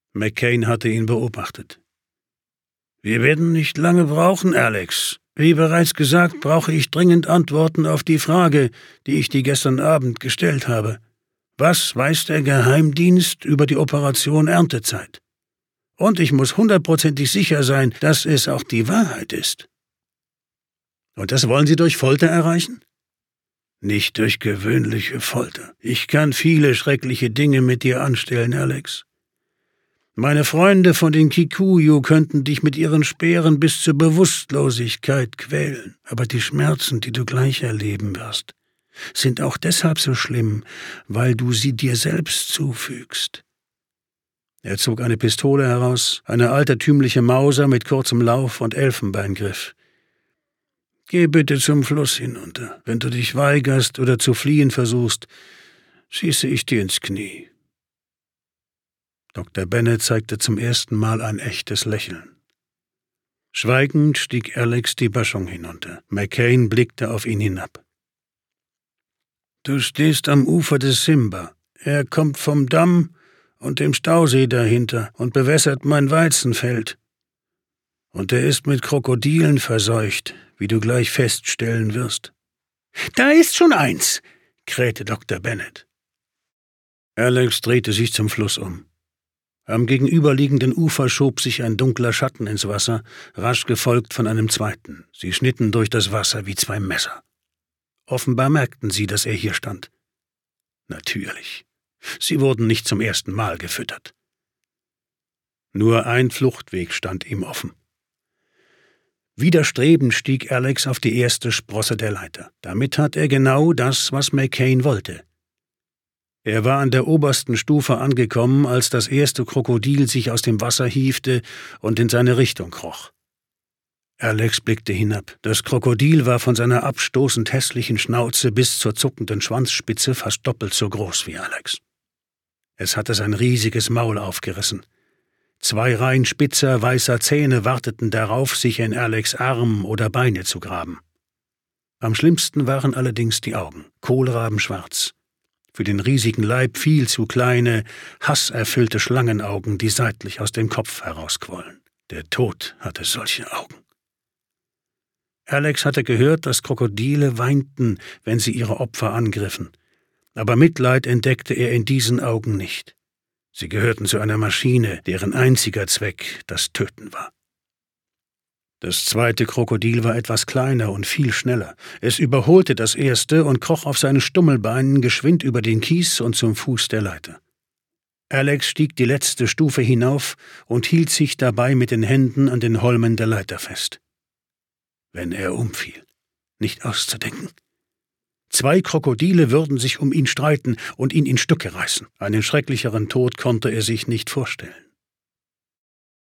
McCain hatte ihn beobachtet. »Wir werden nicht lange brauchen, Alex. Wie bereits gesagt, brauche ich dringend Antworten auf die Frage, die ich dir gestern Abend gestellt habe. Was weiß der Geheimdienst über die Operation Erntezeit? Und ich muss 100%ig sicher sein, dass es auch die Wahrheit ist.« »Und das wollen Sie durch Folter erreichen?« »Nicht durch gewöhnliche Folter. Ich kann viele schreckliche Dinge mit dir anstellen, Alex. Meine Freunde von den Kikuyu könnten dich mit ihren Speeren bis zur Bewusstlosigkeit quälen, aber die Schmerzen, die du gleich erleben wirst, sind auch deshalb so schlimm, weil du sie dir selbst zufügst.« Er zog eine Pistole heraus, eine altertümliche Mauser mit kurzem Lauf und Elfenbeingriff. »Geh bitte zum Fluss hinunter. Wenn du dich weigerst oder zu fliehen versuchst, schieße ich dir ins Knie.« Dr. Bennett zeigte zum ersten Mal ein echtes Lächeln. Schweigend stieg Alex die Böschung hinunter. McCain blickte auf ihn hinab. »Du stehst am Ufer des Simba. Er kommt vom Damm und dem Stausee dahinter und bewässert mein Weizenfeld. Und er ist mit Krokodilen verseucht, wie du gleich feststellen wirst.« »Da ist schon eins«, krähte Dr. Bennett. Alex drehte sich zum Fluss um. Am gegenüberliegenden Ufer schob sich ein dunkler Schatten ins Wasser, rasch gefolgt von einem zweiten. Sie schnitten durch das Wasser wie zwei Messer. Offenbar merkten sie, dass er hier stand. Natürlich. Sie wurden nicht zum ersten Mal gefüttert. Nur ein Fluchtweg stand ihm offen. Widerstrebend stieg Alex auf die erste Sprosse der Leiter. Damit tat er genau das, was McCain wollte. Er war an der obersten Stufe angekommen, als das erste Krokodil sich aus dem Wasser hiefte und in seine Richtung kroch. Alex blickte hinab. Das Krokodil war von seiner abstoßend hässlichen Schnauze bis zur zuckenden Schwanzspitze fast doppelt so groß wie Alex. Es hatte sein riesiges Maul aufgerissen. 2 Reihen spitzer, weißer Zähne warteten darauf, sich in Alex' Arm oder Beine zu graben. Am schlimmsten waren allerdings die Augen, kohlrabenschwarz. Für den riesigen Leib viel zu kleine, hasserfüllte Schlangenaugen, die seitlich aus dem Kopf herausquollen. Der Tod hatte solche Augen. Alex hatte gehört, dass Krokodile weinten, wenn sie ihre Opfer angriffen. Aber Mitleid entdeckte er in diesen Augen nicht. Sie gehörten zu einer Maschine, deren einziger Zweck das Töten war. Das zweite Krokodil war etwas kleiner und viel schneller. Es überholte das erste und kroch auf seinen Stummelbeinen geschwind über den Kies und zum Fuß der Leiter. Alex stieg die letzte Stufe hinauf und hielt sich dabei mit den Händen an den Holmen der Leiter fest. Wenn er umfiel, nicht auszudenken. 2 Krokodile würden sich um ihn streiten und ihn in Stücke reißen. Einen schrecklicheren Tod konnte er sich nicht vorstellen.